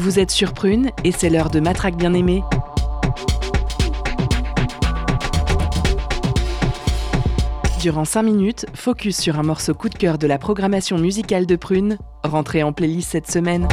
Vous êtes sur Prune et c'est l'heure de Matraque bien-aimée. Durant 5 minutes, focus sur un morceau coup de cœur de la programmation musicale de Prune, rentré en playlist cette semaine.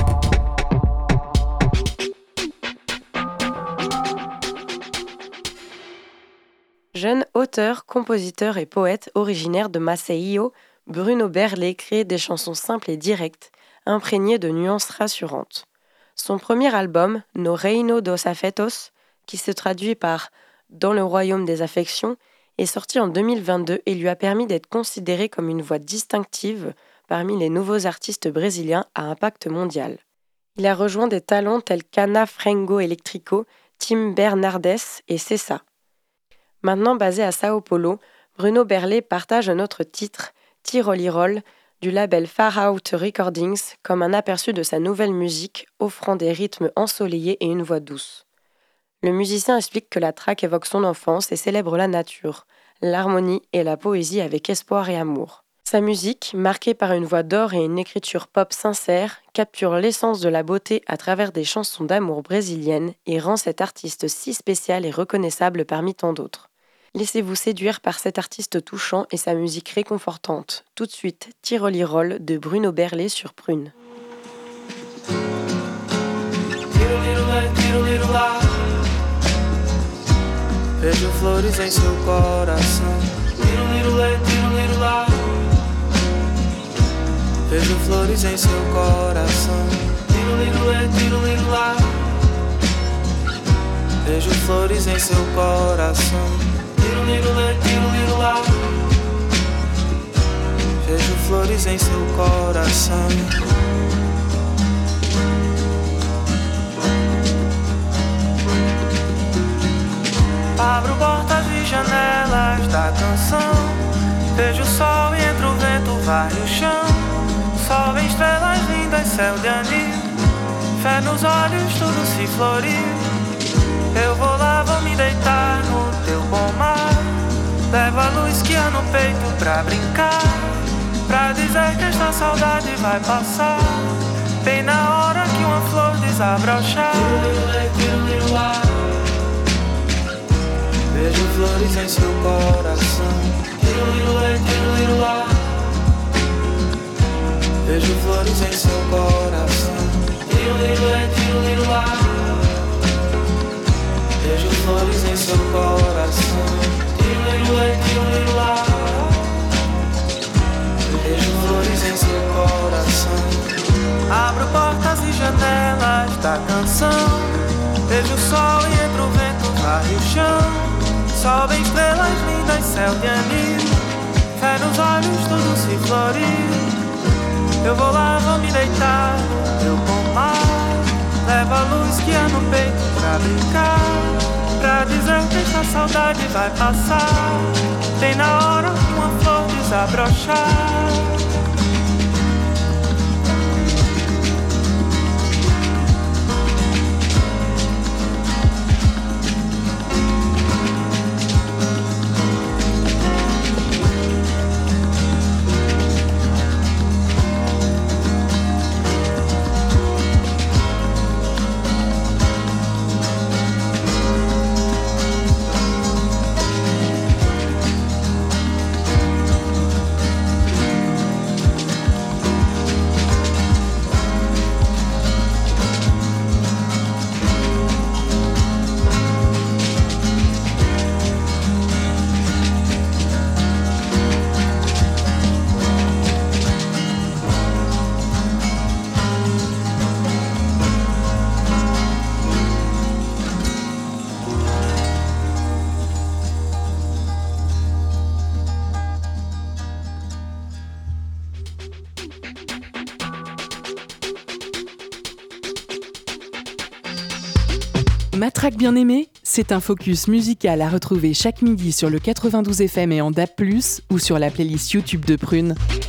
Jeune auteur, compositeur et poète originaire de Maceió, Bruno Berlé crée des chansons simples et directes, imprégnées de nuances rassurantes. Son premier album, No Reino dos Afetos, qui se traduit par « Dans le royaume des affections », est sorti en 2022 et lui a permis d'être considéré comme une voix distinctive parmi les nouveaux artistes brésiliens à impact mondial. Il a rejoint des talents tels qu'Ana Frango Elétrico, Tim Bernardes et Cessa. Maintenant basé à Sao Paulo, Bruno Berlé partage un autre titre, Tirolirol, du label Far Out Recordings, comme un aperçu de sa nouvelle musique, offrant des rythmes ensoleillés et une voix douce. Le musicien explique que la track évoque son enfance et célèbre la nature, l'harmonie et la poésie avec espoir et amour. Sa musique, marquée par une voix d'or et une écriture pop sincère, capture l'essence de la beauté à travers des chansons d'amour brésiliennes et rend cet artiste si spécial et reconnaissable parmi tant d'autres. Laissez-vous séduire par cet artiste touchant et sa musique réconfortante. Tout de suite, Tirolirol de Bruno Berlé sur Prune. Vejo flores em seu coração. Tirolirolé, tirolirolá. Vejo flores em seu coração. Tirolirolé, tirolirolá. Vejo flores em seu coração. Tirolirolé, tirolirolá. Vejo flores em seu coração. Abro portas e janelas da canção. Vejo o sol e entre o vento vai o chão. Sol vem estrelas lindas, céu de anil. Fé nos olhos, tudo se floriu. Eu vou lá, vou me deitar no teu bom mar. Levo a luz que há no peito pra brincar, pra dizer que esta saudade vai passar. Bem na hora que uma flor desabrochar. Vejo flores em seu coração. Vejo flores em seu coração. Vejo flores em seu coração. Vejo flores em seu coração. Abro portas e janelas da canção. Vejo o sol e entre o vento varre o chão. Sol vem estrelas lindas, céu de anil. Fé nos olhos, tudo se floriu. Eu vou lá, vou me deitar no teu pomar. Levo a luz que há no peito pra brincar, pra dizer que esta saudade vai passar. Tem na hora que uma flor desabrochar. Matraque bien-aimée, c'est un focus musical à retrouver chaque midi sur le 92 FM et en DAB+, ou sur la playlist YouTube de Prune.